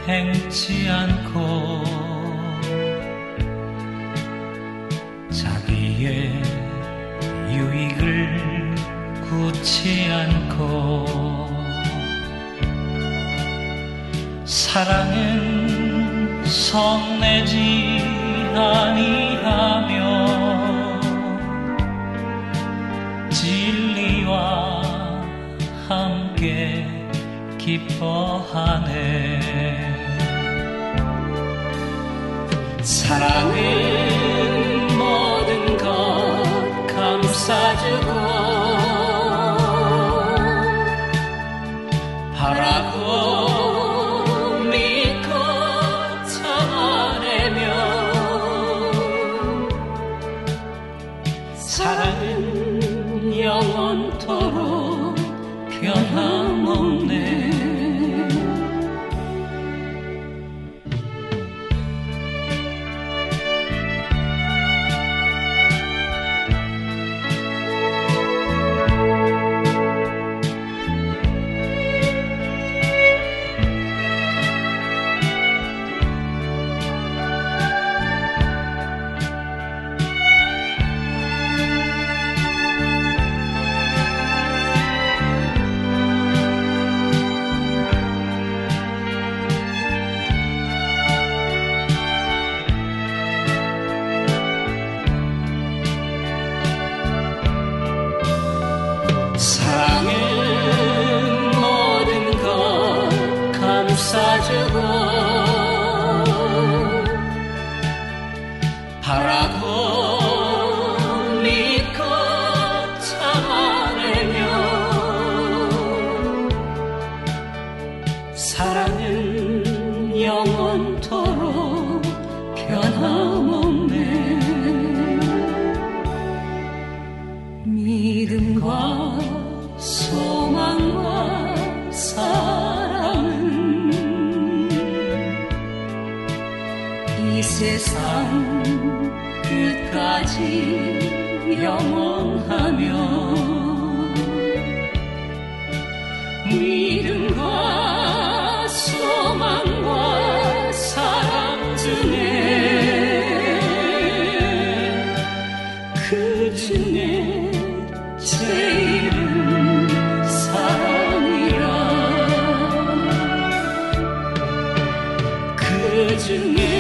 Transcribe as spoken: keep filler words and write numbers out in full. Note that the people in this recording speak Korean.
행치 않고 자기의 유익을 굳지 않고 사랑은 성내지 아니하며 진리와 함께 기뻐하네. 사랑은 모든 것 감싸주고 바라고 믿고 참아내며 사랑은 영원토록 변함없네. 사랑은 모든 것 감싸주고 바라고 믿고 참아내며 사랑은 영원토록 변함없네. 믿음과 소망과 사랑은 이 세상 끝까지 영원하며 믿음과 소망과 사랑 중에 그 중에 제일은 사랑이라 그 중에